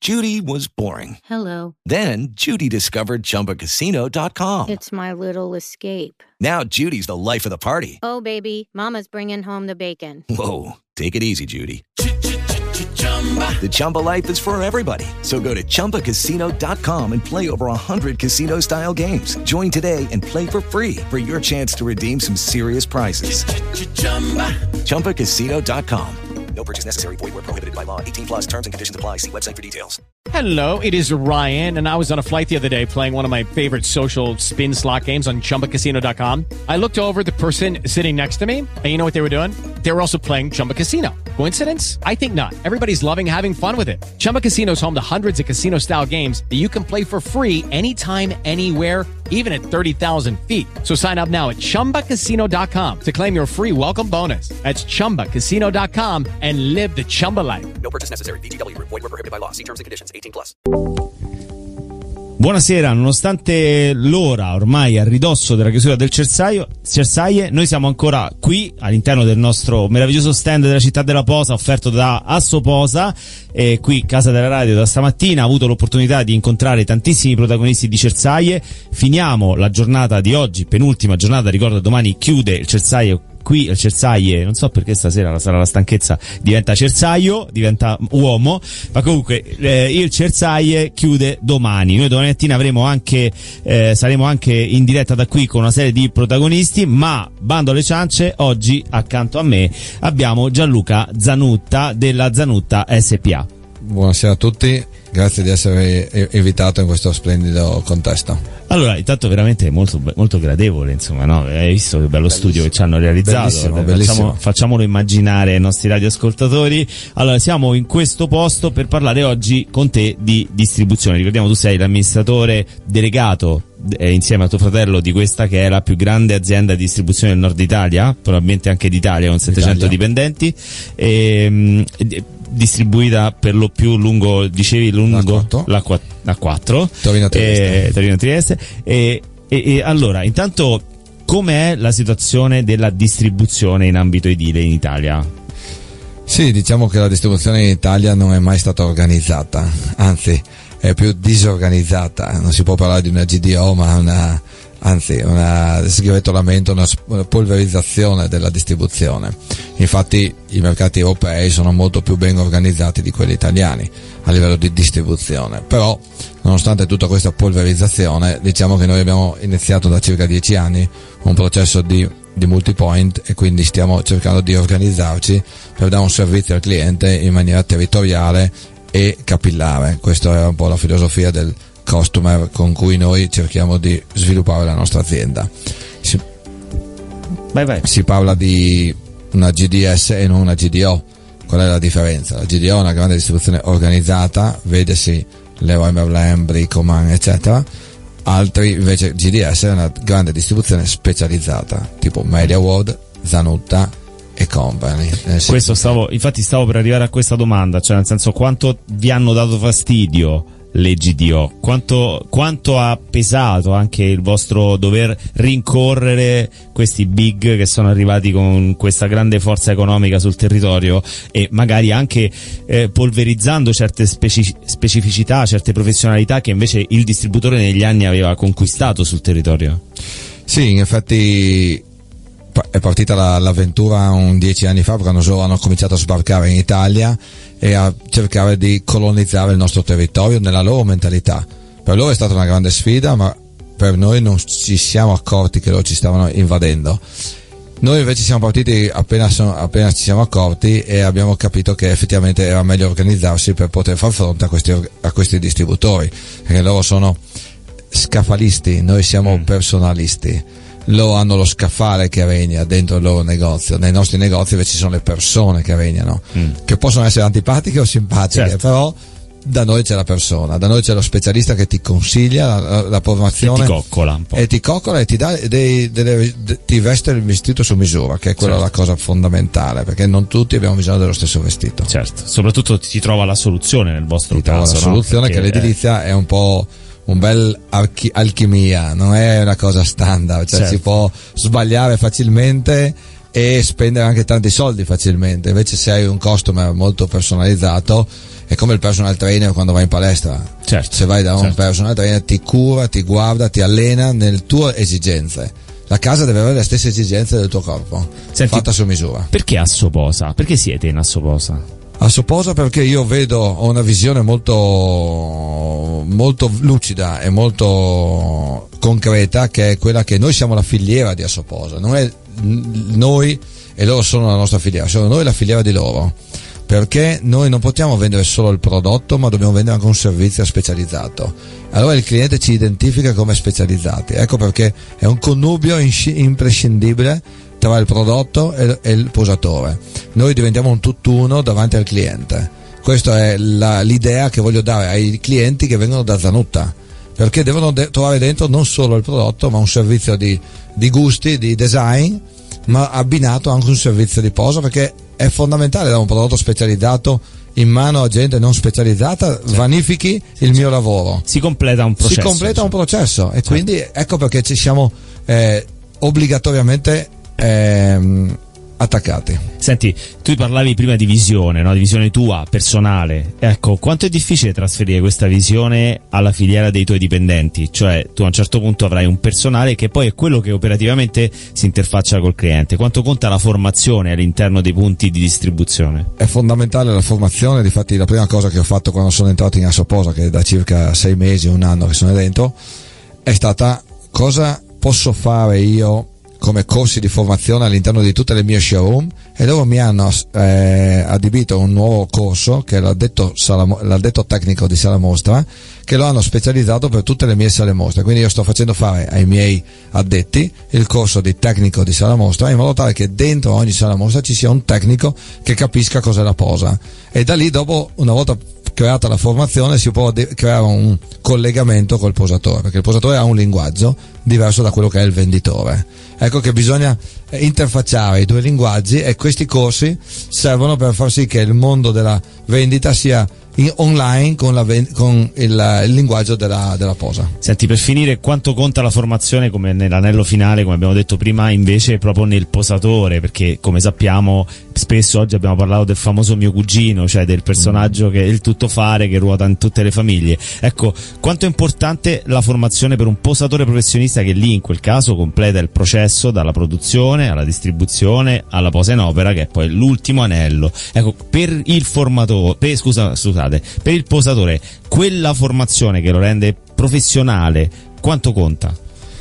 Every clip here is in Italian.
Judy was boring. Hello. Then Judy discovered ChumbaCasino.com. It's my little escape. Now Judy's the life of the party. Oh, baby, mama's bringing home the bacon. Whoa, take it easy, Judy. The Chumba life is for everybody. So go to ChumbaCasino.com and play over 100 casino-style games. Join today and play for free for your chance to redeem some serious prizes. ChumbaCasino.com. No purchase necessary. Void where prohibited by law. 18 plus terms and conditions apply. See website for details. Hello, it is Ryan, and I was on a flight the other day playing one of my favorite social spin slot games on ChumbaCasino.com. I looked over at the person sitting next to me, and you know what they were doing? They were also playing Chumba Casino. Coincidence? I think not. Everybody's loving having fun with it. Chumba Casino is home to hundreds of casino-style games that you can play for free anytime, anywhere, even at 30,000 feet. So sign up now at ChumbaCasino.com to claim your free welcome bonus. That's ChumbaCasino.com and live the Chumba life. No purchase necessary. VGW. Void where prohibited by law. See terms and conditions. 18 plus. Buonasera, nonostante l'ora ormai a ridosso della chiusura del Cersaie, noi siamo ancora qui all'interno del nostro meraviglioso stand della città della Posa offerto da Assoposa, e qui Casa della Radio da stamattina ha avuto l'opportunità di incontrare tantissimi protagonisti di Cersaie. Finiamo la giornata di oggi, penultima giornata, ricordo domani chiude il Cersaie. Qui il Cersaie, non so perché stasera sarà la stanchezza, diventa Cersaio, diventa uomo, ma comunque il Cersaie chiude domani. Noi domani mattina avremo anche saremo anche in diretta da qui con una serie di protagonisti, ma bando alle ciance, oggi accanto a me abbiamo Gianluca Zanutta della Zanutta SPA. Buonasera a tutti, grazie di essere invitato in questo splendido contesto. Allora, intanto veramente molto, molto gradevole, insomma, no? Hai visto che bello studio che ci hanno realizzato? Bellissimo. Facciamolo immaginare ai nostri radioascoltatori. Allora, siamo in questo posto per parlare oggi con te di distribuzione. Ricordiamo, tu sei l'amministratore delegato insieme a tuo fratello di questa che è la più grande azienda di distribuzione del nord Italia, probabilmente anche d'Italia, con 700 dipendenti, distribuita per lo più lungo, dicevi lungo la 4 Torino-Trieste. E allora, intanto, com'è la situazione della distribuzione in ambito edile in Italia? Sì, diciamo che la distribuzione in Italia non è mai stata organizzata, anzi è più disorganizzata. Non si può parlare di una GDO, ma una sgretolamento, una polverizzazione della distribuzione. Infatti i mercati europei sono molto più ben organizzati di quelli italiani a livello di distribuzione, però nonostante tutta questa polverizzazione, diciamo che noi abbiamo iniziato da circa 10 anni un processo di multipoint, e quindi stiamo cercando di organizzarci per dare un servizio al cliente in maniera territoriale e capillare. Questa è un po' la filosofia del customer con cui noi cerchiamo di sviluppare la nostra azienda. Si parla di una GDS e non una GDO. Qual è la differenza? La GDO è una grande distribuzione organizzata, vedesi Leroy Merlin, Bricoman, eccetera. Altri invece GDS è una grande distribuzione specializzata, tipo MediaWorld, Zanutta e Company. Questo stavo per arrivare a questa domanda, cioè nel senso, quanto vi hanno dato fastidio le GDO, quanto ha pesato anche il vostro dover rincorrere questi big che sono arrivati con questa grande forza economica sul territorio, e magari anche polverizzando certe specificità, certe professionalità che invece il distributore negli anni aveva conquistato sul territorio? Sì, in effetti è partita l'avventura 10 anni fa, quando hanno cominciato a sbarcare in Italia e a cercare di colonizzare il nostro territorio nella loro mentalità. Per loro è stata una grande sfida, ma per noi non ci siamo accorti che loro ci stavano invadendo. Noi invece siamo partiti appena ci siamo accorti, e abbiamo capito che effettivamente era meglio organizzarsi per poter far fronte a questi distributori, perché loro sono scaffalisti, noi siamo personalisti. Loro hanno lo scaffale che regna dentro il loro negozio, nei nostri negozi invece ci sono le persone che regnano, che possono essere antipatiche o simpatiche, certo. Però da noi c'è la persona, da noi c'è lo specialista che ti consiglia la formazione, e ti coccola un po', e ti dà ti veste il vestito su misura, che è quella, certo, la cosa fondamentale, perché non tutti abbiamo bisogno dello stesso vestito. Certo, soprattutto ti trova la soluzione nel vostro caso, trova la soluzione, perché che l'edilizia è un po' un bel alchimia, non è una cosa standard, cioè, certo, si può sbagliare facilmente e spendere anche tanti soldi facilmente. Invece se hai un customer molto personalizzato è come il personal trainer quando vai in palestra. Certo, se vai da un personal trainer ti cura, ti guarda, ti allena nelle tue esigenze. La casa deve avere le stesse esigenze del tuo corpo. Senti, fatta su misura. Perché Assoposa? Perché siete in Assoposa? Assoposa perché io ho una visione molto molto lucida e molto concreta, che è quella che noi siamo la filiera di Assoposa, non è noi e loro sono la nostra filiera, sono noi la filiera di loro, perché noi non possiamo vendere solo il prodotto, ma dobbiamo vendere anche un servizio specializzato. Allora il cliente ci identifica come specializzati, ecco perché è un connubio imprescindibile tra il prodotto e il posatore. Noi diventiamo un tutt'uno davanti al cliente. Questa è l'idea che voglio dare ai clienti che vengono da Zanutta, perché devono trovare dentro non solo il prodotto, ma un servizio di gusti, di design, ma abbinato anche un servizio di posa, perché è fondamentale dare un prodotto specializzato in mano a gente non specializzata, vanifichi il mio lavoro. Si completa un processo. E quindi ecco perché ci siamo obbligatoriamente attaccati. Senti, tu parlavi prima di visione, no? Di visione tua, personale. Ecco, quanto è difficile trasferire questa visione alla filiera dei tuoi dipendenti? Cioè, tu a un certo punto avrai un personale che poi è quello che operativamente si interfaccia col cliente. Quanto conta la formazione all'interno dei punti di distribuzione? È fondamentale la formazione. Difatti la prima cosa che ho fatto quando sono entrato in Assoposa, che è da circa 6 mesi, un anno che sono dentro, è stata: cosa posso fare io come corsi di formazione all'interno di tutte le mie showroom, e loro mi hanno adibito un nuovo corso che è l'addetto tecnico di sala mostra, che lo hanno specializzato per tutte le mie sale mostre. Quindi io sto facendo fare ai miei addetti il corso di tecnico di sala mostra, in modo tale che dentro ogni sala mostra ci sia un tecnico che capisca cos'è la posa, e da lì dopo, una volta creata la formazione, si può creare un collegamento col posatore, perché il posatore ha un linguaggio diverso da quello che è il venditore. Ecco che bisogna interfacciare i due linguaggi, e questi corsi servono per far sì che il mondo della vendita sia online con il linguaggio della posa. Senti, per finire, quanto conta la formazione, come nell'anello finale, come abbiamo detto prima, invece proprio nel posatore? Perché come sappiamo spesso oggi abbiamo parlato del famoso mio cugino, cioè del personaggio che è il tuttofare che ruota in tutte le famiglie. Ecco, quanto è importante la formazione per un posatore professionista che lì in quel caso completa il processo dalla produzione alla distribuzione alla posa in opera, che è poi l'ultimo anello. Ecco, per il formatore, per il posatore, quella formazione che lo rende professionale, quanto conta?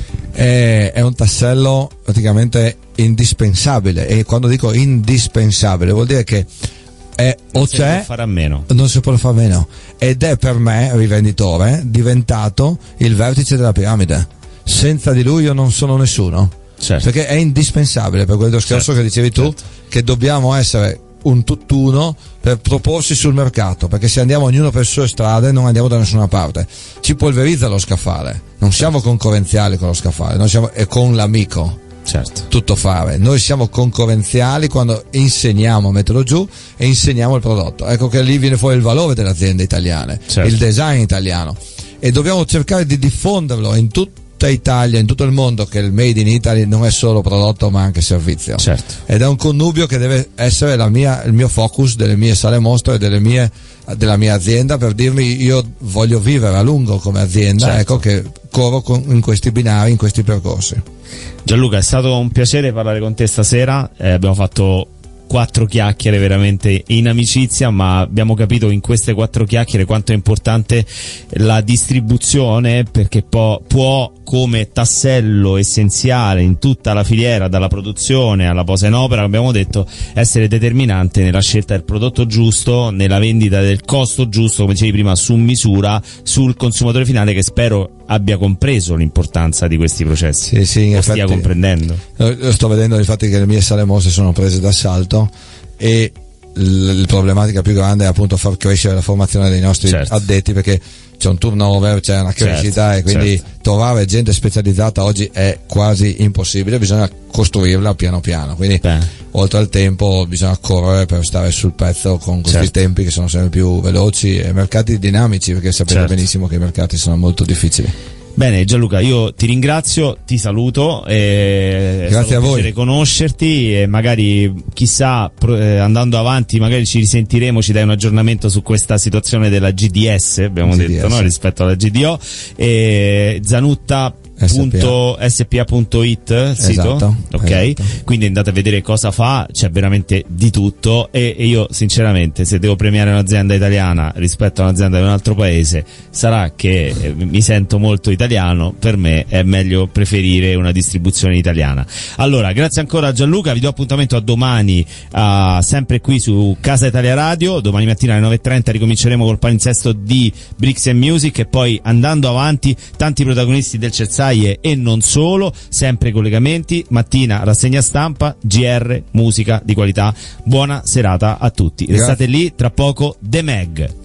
È un tassello praticamente indispensabile, e quando dico indispensabile vuol dire che non si può fare a meno, ed è per me, rivenditore, diventato il vertice della piramide. Senza di lui io non sono nessuno, perché è indispensabile, per quel discorso che dicevi tu, che dobbiamo essere un tutt'uno per proporsi sul mercato, perché se andiamo ognuno per le sue strade non andiamo da nessuna parte. Ci polverizza lo scaffale, non siamo concorrenziali con lo scaffale, noi siamo con l'amico. Tutto fare. Noi siamo concorrenziali quando insegniamo a metterlo giù e insegniamo il prodotto. Ecco che lì viene fuori il valore delle aziende italiane, il design italiano, e dobbiamo cercare di diffonderlo in tutta Italia, in tutto il mondo, che il Made in Italy non è solo prodotto ma anche servizio. Ed è un connubio che deve essere il mio focus delle mie sale mostre e della mia azienda, per dirmi: io voglio vivere a lungo come azienda. Ecco che corro in questi binari, in questi percorsi. Gianluca, è stato un piacere parlare con te stasera, abbiamo fatto 4 chiacchiere veramente in amicizia, ma abbiamo capito in queste 4 chiacchiere quanto è importante la distribuzione, perché può come tassello essenziale in tutta la filiera, dalla produzione alla posa in opera, abbiamo detto, essere determinante nella scelta del prodotto giusto, nella vendita del costo giusto, come dicevi prima, su misura, sul consumatore finale, che spero abbia compreso l'importanza di questi processi. Sì, in effetti, stia comprendendo. Io sto vedendo infatti che le mie sale mostre sono prese d'assalto, e la problematica più grande è appunto far crescere la formazione dei nostri addetti, perché c'è un turnover, c'è una crescita, e quindi trovare gente specializzata oggi è quasi impossibile, bisogna costruirla piano piano, quindi oltre al tempo bisogna correre per stare sul pezzo con questi tempi che sono sempre più veloci, e mercati dinamici, perché sapete benissimo che i mercati sono molto difficili. Bene Gianluca, io ti ringrazio, ti saluto, grazie a voi, piacere conoscerti e magari chissà andando avanti magari ci risentiremo, ci dai un aggiornamento su questa situazione della GDS, abbiamo detto, no? Rispetto alla GDO, e Zanutta.spa.it il sito? Esatto, ok, esatto. Quindi andate a vedere cosa fa, c'è veramente di tutto e io sinceramente se devo premiare un'azienda italiana rispetto a un'azienda di un altro paese sarà che mi sento molto italiano, per me è meglio preferire una distribuzione italiana. Allora grazie ancora a Gianluca, vi do appuntamento a domani sempre qui su Casa Italia Radio, domani mattina alle 9:30 ricominceremo col palinsesto di Bricks and Music e poi andando avanti tanti protagonisti del Cersaie e non solo, sempre collegamenti, mattina rassegna stampa, GR, musica di qualità. Buona serata a tutti. Restate lì, tra poco The Meg.